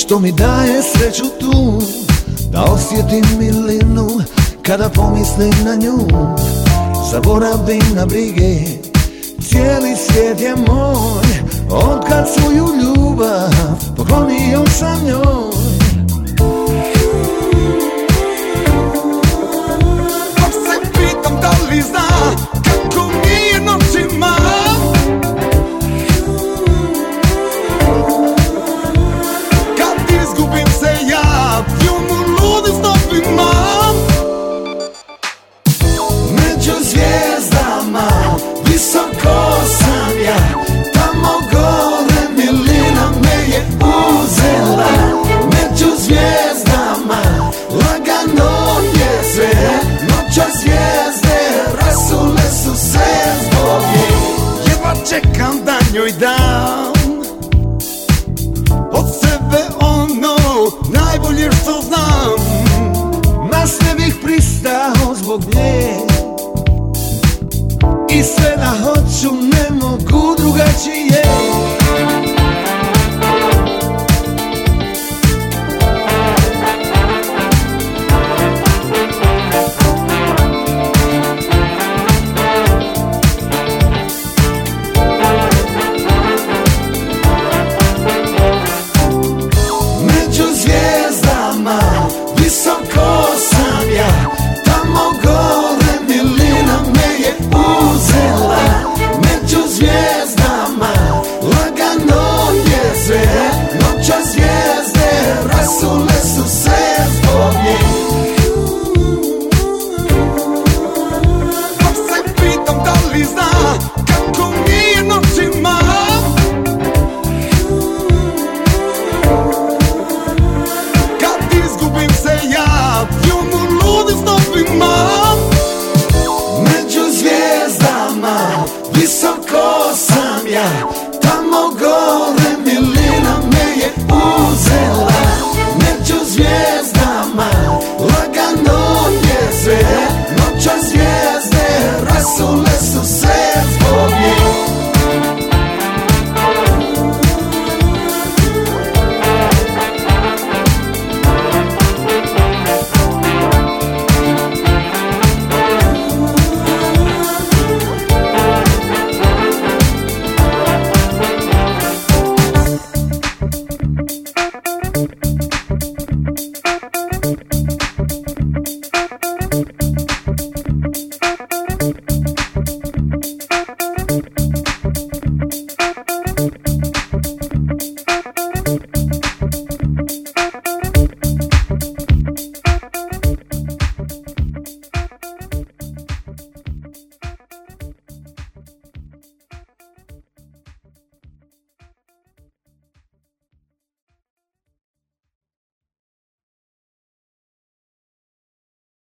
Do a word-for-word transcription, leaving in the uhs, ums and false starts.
što mi daje sreću tu, da osjetim milinu kada pomislim na nju. Zaboravim na brige, cijeli svijet je moj, otkad svoju ljubav poklonio sam njoj. Dok se pitam da li zna kako mi je noćima, kad izgubim se ja, film u ludim snopima. Među zvijezdama visoko sam ja, tamo gore milina me je uzela. Među zvijezdama lagano je sve, noćas zvijezde rasule su se zbog nje. Jedva čekam da njoj dam od sebe ono najbolje što znam. Na sve bih pristao zbog nje i sve da hoću ne mogu drugačije. Među zvijezdama visoko sam ja, tamo gore milina me je uzela. Među zvijezdama lagano je sve, noćas zvijezde rasule su se zbog nje. Dok se pitam da li zna kako mi je noćima, kad izgubim se ja, film u ludim snopima. Među zvijezdama visoko sam ja,